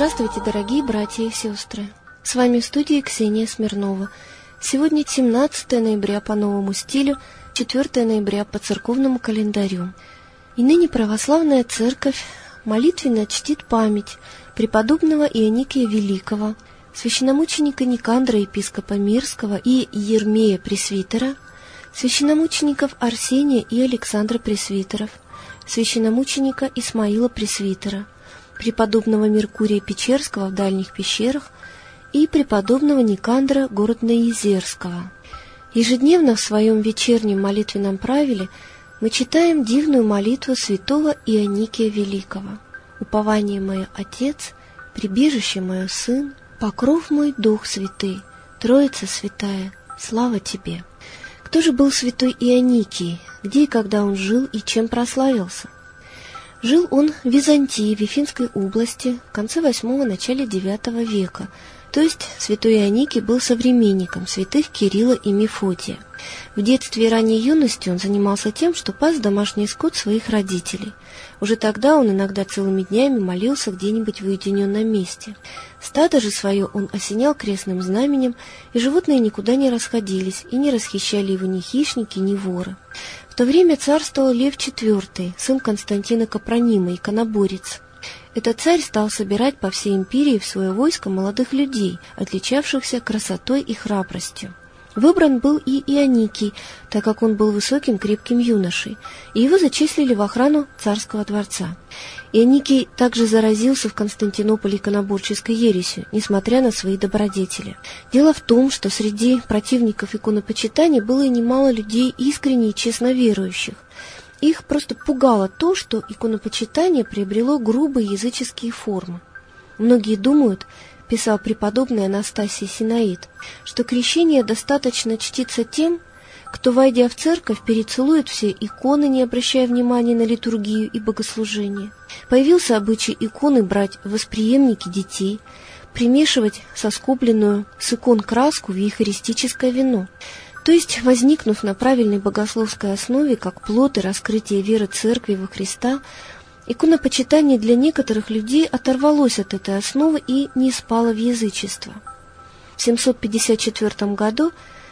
Здравствуйте, дорогие братья и сестры! С вами в студии Ксения Смирнова. Сегодня 17 ноября по новому стилю, 4 ноября по церковному календарю. И ныне православная церковь молитвенно чтит память преподобного Ионикия Великого, священномученика Никандра, епископа Мирского, и Еремея Пресвитера, священномучеников Арсения и Александра Пресвитеров, священномученика Исмаила Пресвитера, преподобного Меркурия Печерского в Дальних Пещерах и преподобного Никандра Городноезерского. Ежедневно в своем вечернем молитвенном правиле мы читаем дивную молитву святого Ионикия Великого. «Упование мое Отец, прибежище мое Сын, покров мой Дух Святый, Троица Святая, слава Тебе». Кто же был святой Ионикий, где и когда он жил и чем прославился? Жил он в Византии, в Вифинской области, в конце VIII – начале IX века, то есть святой Ионикий был современником святых Кирилла и Мефодия. В детстве и ранней юности он занимался тем, что пас домашний скот своих родителей. Уже тогда он иногда целыми днями молился где-нибудь в уединенном месте. Стадо же свое он осенял крестным знаменем, и животные никуда не расходились, и не расхищали его ни хищники, ни воры. В то время царствовал Лев IV, сын Константина Капронима, иконоборец. Этот царь стал собирать по всей империи в свое войско молодых людей, отличавшихся красотой и храбростью. Выбран был и Ионикий, так как он был высоким крепким юношей, и его зачислили в охрану царского дворца. Ионикий также заразился в Константинополе иконоборческой ересью, несмотря на свои добродетели. Дело в том, что среди противников иконопочитания было и немало людей искренне и честно верующих. Их просто пугало то, что иконопочитание приобрело грубые языческие формы. Многие думают, писал преподобный Анастасий Синаид, что крещение достаточно чтится тем, кто, войдя в церковь, перецелует все иконы, не обращая внимания на литургию и богослужение. Появился обычай иконы брать в восприемники детей, примешивать соскобленную с икон краску в евхаристическое вино. То есть, возникнув на правильной богословской основе, как плод и раскрытие веры Церкви во Христа, иконопочитание для некоторых людей оторвалось от этой основы и не спало в язычество. В 754 году,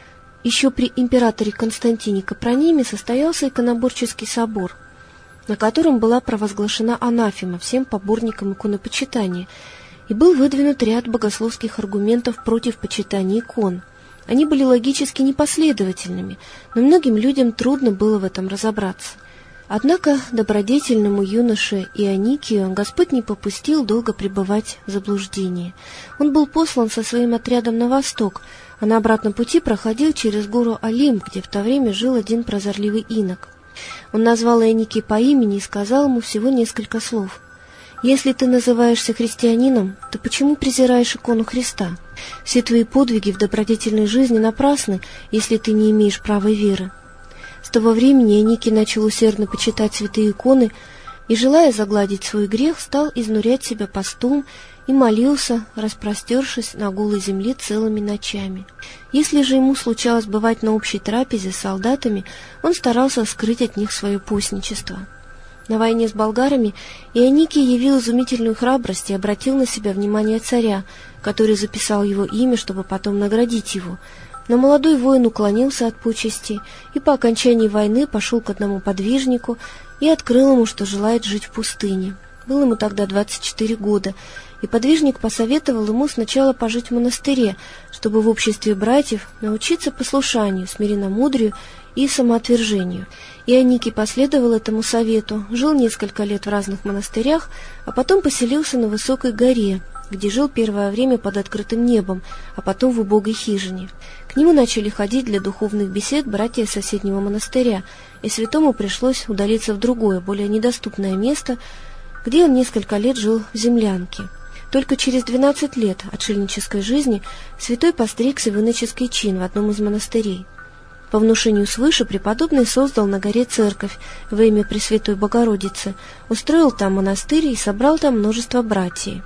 еще при императоре Константине Капрониме, состоялся иконоборческий собор, на котором была провозглашена анафема всем поборникам иконопочитания, и был выдвинут ряд богословских аргументов против почитания икон. Они были логически непоследовательными, но многим людям трудно было в этом разобраться. Однако добродетельному юноше Ионикию Господь не попустил долго пребывать в заблуждении. Он был послан со своим отрядом на восток, а на обратном пути проходил через гору Олимп, где в то время жил один прозорливый инок. Он назвал Ионикия по имени и сказал ему всего несколько слов. «Если ты называешься христианином, то почему презираешь икону Христа? Все твои подвиги в добродетельной жизни напрасны, если ты не имеешь правой веры». С того времени Ионикий начал усердно почитать святые иконы и, желая загладить свой грех, стал изнурять себя постом и молился, распростершись на голой земле целыми ночами. Если же ему случалось бывать на общей трапезе с солдатами, он старался скрыть от них свое постничество. На войне с болгарами Ионикий явил изумительную храбрость и обратил на себя внимание царя, который записал его имя, чтобы потом наградить его. Но молодой воин уклонился от почести и по окончании войны пошел к одному подвижнику и открыл ему, что желает жить в пустыне. Было ему тогда 24 года, и подвижник посоветовал ему сначала пожить в монастыре, чтобы в обществе братьев научиться послушанию, смиренномудрию и самоотвержению. Ионикий последовал этому совету, жил несколько лет в разных монастырях, а потом поселился на высокой горе, где жил первое время под открытым небом, а потом в убогой хижине. К нему начали ходить для духовных бесед братья из соседнего монастыря, и святому пришлось удалиться в другое, более недоступное место, где он несколько лет жил в землянке. Только через 12 лет отшельнической жизни святой постригся в иноческий чин в одном из монастырей. По внушению свыше преподобный создал на горе церковь во имя Пресвятой Богородицы, устроил там монастырь и собрал там множество братьев.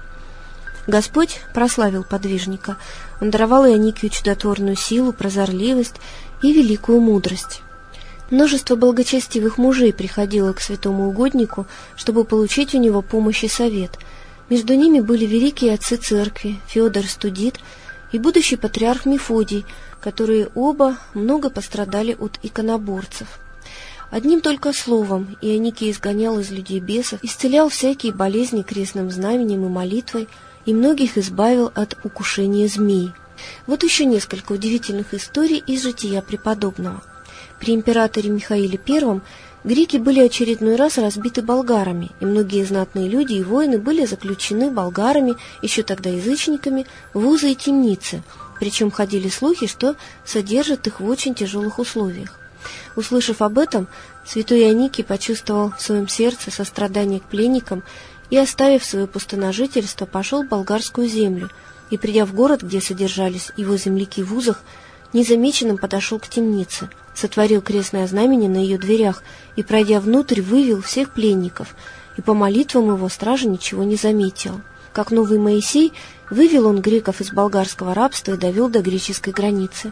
Господь прославил подвижника, он даровал Ионикию чудотворную силу, прозорливость и великую мудрость. Множество благочестивых мужей приходило к святому угоднику, чтобы получить у него помощь и совет. Между ними были великие отцы церкви Феодор Студит и будущий патриарх Мефодий, которые оба много пострадали от иконоборцев. Одним только словом Ионикий изгонял из людей бесов, исцелял всякие болезни крестным знаменем и молитвой, и многих избавил от укушения змей. Вот еще несколько удивительных историй из жития преподобного. При императоре Михаиле I греки были очередной раз разбиты болгарами, и многие знатные люди и воины были заключены болгарами, еще тогда язычниками, в узы и темницы, причем ходили слухи, что содержат их в очень тяжелых условиях. Услышав об этом, святой Ионикий почувствовал в своем сердце сострадание к пленникам и, оставив свое пустоножительство, пошел в болгарскую землю и, придя в город, где содержались его земляки в узах, незамеченным подошел к темнице, сотворил крестное знамение на ее дверях и, пройдя внутрь, вывел всех пленников, и по молитвам его стража ничего не заметила. Как новый Моисей, вывел он греков из болгарского рабства и довел до греческой границы.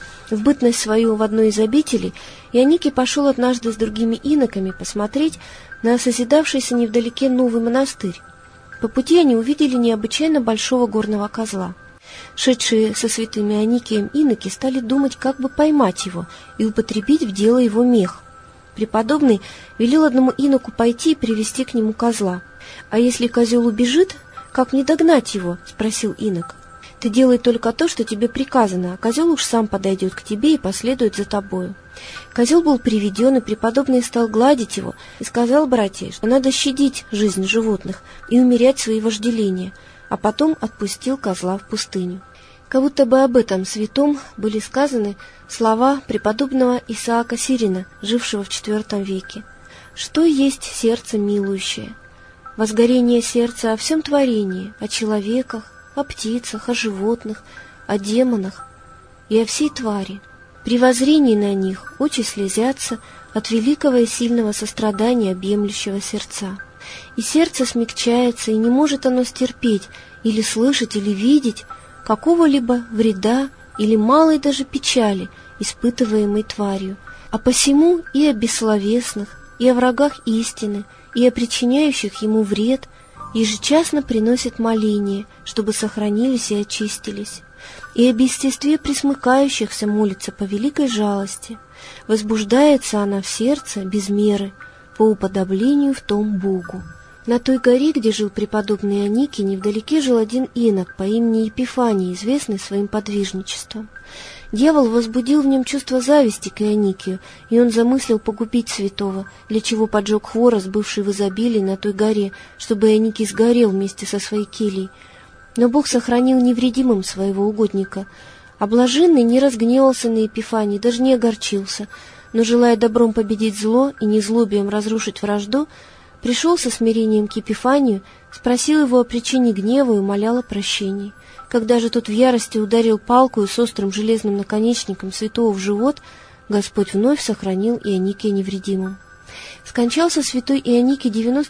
В бытность свою в одной из обителей Ионикий пошел однажды с другими иноками посмотреть на созидавшийся невдалеке новый монастырь. По пути они увидели необычайно большого горного козла. Шедшие со святым Ионикием иноки стали думать, как бы поймать его и употребить в дело его мех. Преподобный велел одному иноку пойти и привести к нему козла. «А если козел убежит, как не догнать его?» — спросил инок. «Ты делай только то, что тебе приказано, а козел уж сам подойдет к тебе и последует за тобою». Козел был приведен, и преподобный стал гладить его и сказал братьям, что надо щадить жизнь животных и умерять свои вожделения, а потом отпустил козла в пустыню. Как будто бы об этом святом были сказаны слова преподобного Исаака Сирина, жившего в IV веке. «Что есть сердце милующее? Возгорение сердца о всем творении, о человеках, о птицах, о животных, о демонах и о всей твари. При воззрении на них очи слезятся от великого и сильного сострадания объемлющего сердца. И сердце смягчается, и не может оно стерпеть, или слышать, или видеть какого-либо вреда или малой даже печали, испытываемой тварью. А посему и о бессловесных, и о врагах истины, и о причиняющих ему вред ежечасно приносит моление, чтобы сохранились и очистились, и об естестве пресмыкающихся молится по великой жалости. Возбуждается она в сердце без меры, по уподоблению в том Богу». На той горе, где жил преподобный Ионикий, невдалеке жил один инок по имени Епифаний, известный своим подвижничеством. Дьявол возбудил в нем чувство зависти к Ионикию, и он замыслил погубить святого, для чего поджег хворост, бывший в изобилии на той горе, чтобы Ионикий сгорел вместе со своей кельей. Но Бог сохранил невредимым своего угодника. А блаженный не разгневался на Епифании, даже не огорчился, но, желая добром победить зло и незлобием разрушить вражду, пришел со смирением к Епифанию, спросил его о причине гнева и умолял о прощении. Когда же тот в ярости ударил палкою с острым железным наконечником святого в живот, Господь вновь сохранил Ионикия невредимым. Скончался святой Ионикий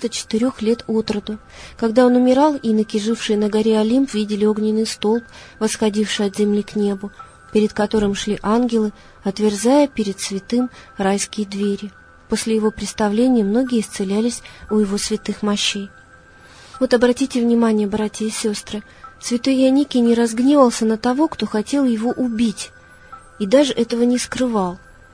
94 лет от роду. Когда он умирал, иноки, жившие на горе Олимп, видели огненный столб, восходивший от земли к небу, перед которым шли ангелы, отверзая перед святым райские двери. После его представления многие исцелялись у его святых мощей. Вот обратите внимание, братья и сестры, святой Ионикий не разгневался на того, кто хотел его убить, и даже этого не скрывал.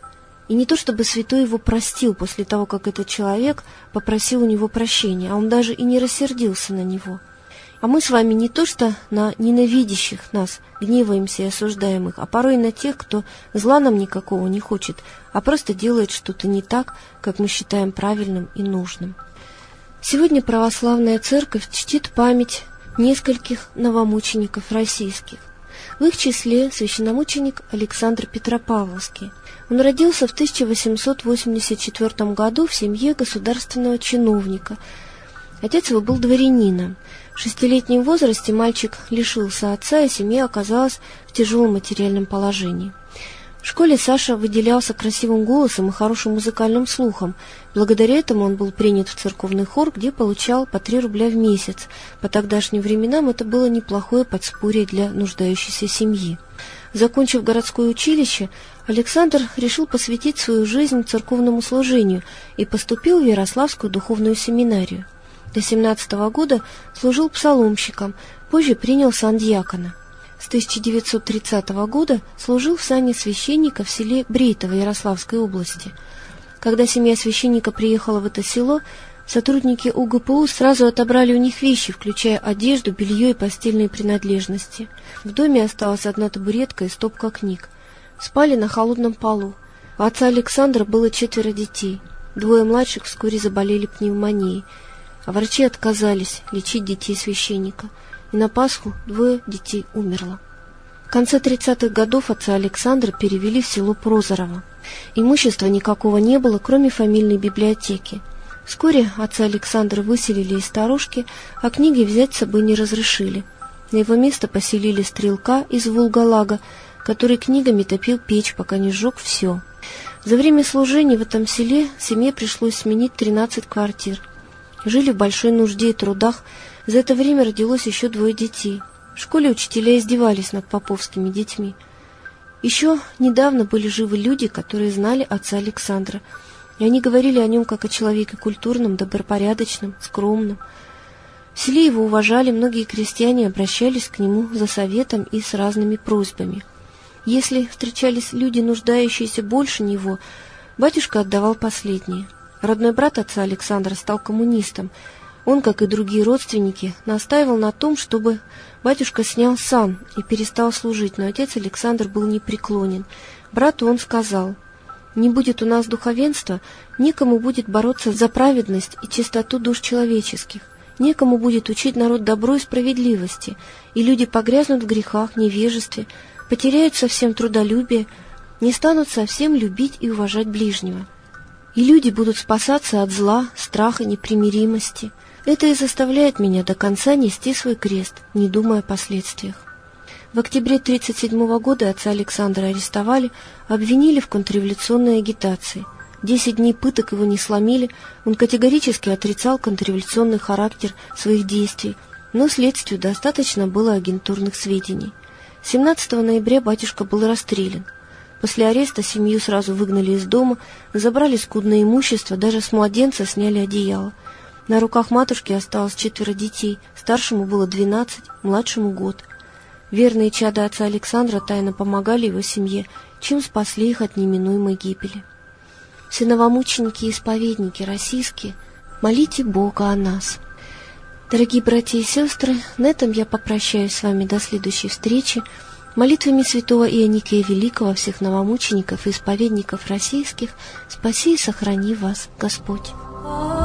И не то чтобы святой его простил после того, как этот человек попросил у него прощения, а он даже и не рассердился на него. А мы с вами не то что на ненавидящих нас гневаемся и осуждаем их, а порой и на тех, кто зла нам никакого не хочет, а просто делает что-то не так, как мы считаем правильным и нужным. Сегодня православная церковь чтит память нескольких новомучеников российских. В их числе священномученик Александр Петропавловский. Он родился в 1884 году в семье государственного чиновника. Отец его был дворянином. В 6-летнем возрасте мальчик лишился отца, и семья оказалась в тяжелом материальном положении. В школе Саша выделялся красивым голосом и хорошим музыкальным слухом. Благодаря этому он был принят в церковный хор, где получал по 3 рубля в месяц. По тогдашним временам это было неплохое подспорье для нуждающейся семьи. Закончив городское училище, Александр решил посвятить свою жизнь церковному служению и поступил в Ярославскую духовную семинарию. До 17 года служил псаломщиком, позже принял сан дьякона. С 1930 года служил в сане священника в селе Брейтово Ярославской области. Когда семья священника приехала в это село, сотрудники УГПУ сразу отобрали у них вещи, включая одежду, белье и постельные принадлежности. В доме осталась одна табуретка и стопка книг. Спали на холодном полу. У отца Александра было 4 детей. 2 младших вскоре заболели пневмонией, а врачи отказались лечить детей священника. И на Пасху 2 детей умерло. В конце 30-х годов отца Александра перевели в село Прозорово. Имущества никакого не было, кроме фамильной библиотеки. Вскоре отца Александра выселили из сторожки, а книги взять с собой не разрешили. На его место поселили стрелка из Волголага, который книгами топил печь, пока не сжег все. За время служения в этом селе семье пришлось сменить 13 квартир. Жили в большой нужде и трудах. За это время родилось еще 2 детей. В школе учителя издевались над поповскими детьми. Еще недавно были живы люди, которые знали отца Александра, и они говорили о нем как о человеке культурном, добропорядочном, скромном. В селе его уважали, многие крестьяне обращались к нему за советом и с разными просьбами. Если встречались люди, нуждающиеся больше него, батюшка отдавал последнее. Родной брат отца Александра стал коммунистом. Он, как и другие родственники, настаивал на том, чтобы батюшка снял сан и перестал служить, но отец Александр был непреклонен. Брату он сказал: «Не будет у нас духовенства, некому будет бороться за праведность и чистоту душ человеческих, некому будет учить народ добру и справедливости, и люди погрязнут в грехах, невежестве, потеряют совсем трудолюбие, не станут совсем любить и уважать ближнего. И люди будут спасаться от зла, страха, непримиримости. Это и заставляет меня до конца нести свой крест, не думая о последствиях». В октябре 1937 года отца Александра арестовали, обвинили в контрреволюционной агитации. 10 дней пыток его не сломили, он категорически отрицал контрреволюционный характер своих действий, но следствию достаточно было агентурных сведений. 17 ноября батюшка был расстрелян. После ареста семью сразу выгнали из дома, забрали скудное имущество, даже с младенца сняли одеяло. На руках матушки осталось 4 детей, старшему было 12, младшему год. Верные чада отца Александра тайно помогали его семье, чем спасли их от неминуемой гибели. Все новомученики и исповедники российские, молите Бога о нас. Дорогие братья и сестры, на этом я попрощаюсь с вами до следующей встречи. Молитвами святого Ионикия Великого, всех новомучеников и исповедников российских, спаси и сохрани вас Господь.